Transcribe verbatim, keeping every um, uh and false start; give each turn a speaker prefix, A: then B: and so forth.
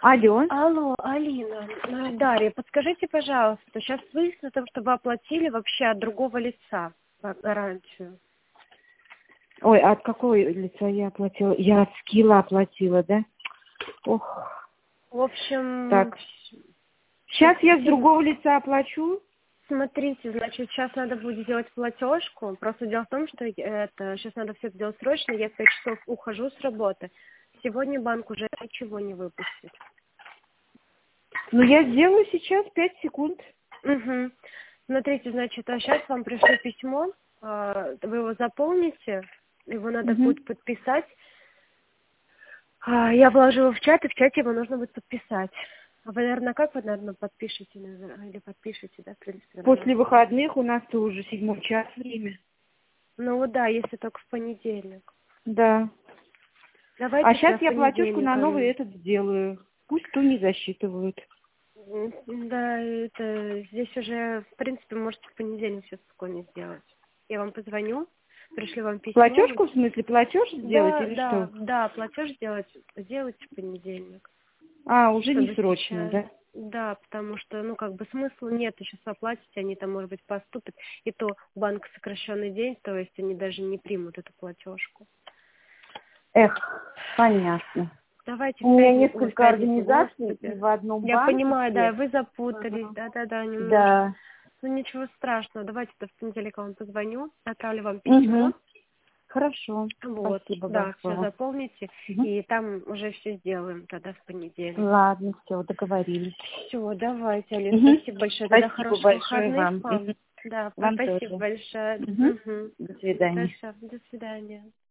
A: Алло.
B: Алло, Алина, э, Дарья, подскажите, пожалуйста, сейчас выясню, то, что вы оплатили вообще от другого лица э, гарантию.
A: Ой, а от какого лица я оплатила? Я от Скилла оплатила, да? Ох.
B: В общем,
A: Так. Сейчас я с другого лица оплачу.
B: смотрите, значит, сейчас надо будет сделать платежку. Просто дело в том, что это сейчас надо все это делать срочно. Я в пять часов ухожу с работы. Сегодня банк уже ничего не выпустит.
A: Ну, я сделаю сейчас пять секунд.
B: Угу. Смотрите, значит, а сейчас вам пришло письмо, а, вы его заполните, его надо
A: Угу.
B: будет подписать. А, я вложу его в чат, и в чате его нужно будет подписать. А вы, наверное, как вы, наверное, подпишете, наверное, или подпишете, да, в принципе, наверное.
A: После выходных у нас-то уже седьмой час время.
B: Ну вот да, если только в понедельник.
A: Да.
B: Давайте
A: А сейчас
B: тогда в
A: я платежку
B: понедельник,
A: на новый
B: Алина.
A: этот сделаю. Пусть ту не засчитывают.
B: М, Да, это здесь уже, в принципе, можете в понедельник все спокойно сделать. Я вам позвоню, пришлю вам письмо.
A: Платежку, в смысле, платеж сделать
B: Да,
A: или
B: да,
A: что?
B: да, платеж сделать, сделать в понедельник.
A: А, уже не
B: Чтобы
A: срочно,
B: сейчас,
A: да?
B: да, потому что, ну, как бы смысла нет, сейчас оплатить, они там, может быть, поступят. И то банк сокращенный день, то есть они даже не примут эту платежку.
A: Эх, понятно.
B: Давайте в
A: У меня
B: пятницу, ой, в
A: несколько
B: пятницу,
A: организаций и
B: господи.
A: в одном
B: Я
A: банке
B: понимаю, да,
A: все.
B: вы запутались,
A: Ага.
B: да-да-да, немножко.
A: Да.
B: Ну, ничего страшного, давайте-то в понедельник я вам позвоню, отправлю вам письмо.
A: Угу. Хорошо.
B: Вот,
A: Спасибо
B: да, все
A: большое.
B: заполните,
A: Мгм.
B: и там уже все сделаем тогда в понедельник.
A: Ладно, все, договорились.
B: Все, давайте, Алина,
A: Угу.
B: спасибо большое. Тогда
A: Спасибо
B: хороших
A: большое
B: выходных
A: вам.
B: вам.
A: Мгм.
B: Да,
A: Вам
B: спасибо
A: тоже.
B: большое.
A: Угу.
B: Угу.
A: До свидания.
B: Хорошо, до свидания.